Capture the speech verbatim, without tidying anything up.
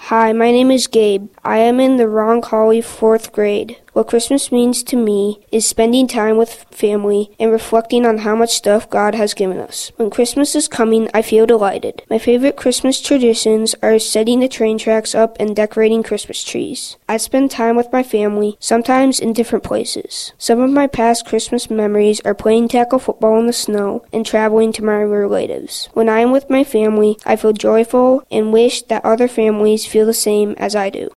Hi, my name is Gabe. I am in the Ron Colley fourth grade. What Christmas means to me is spending time with family and reflecting on how much stuff God has given us. When Christmas is coming, I feel delighted. My favorite Christmas traditions are setting the train tracks up and decorating Christmas trees. I spend time with my family, sometimes in different places. Some of my past Christmas memories are playing tackle football in the snow and traveling to my relatives. When I am with my family, I feel joyful and wish that other families feel the same as I do.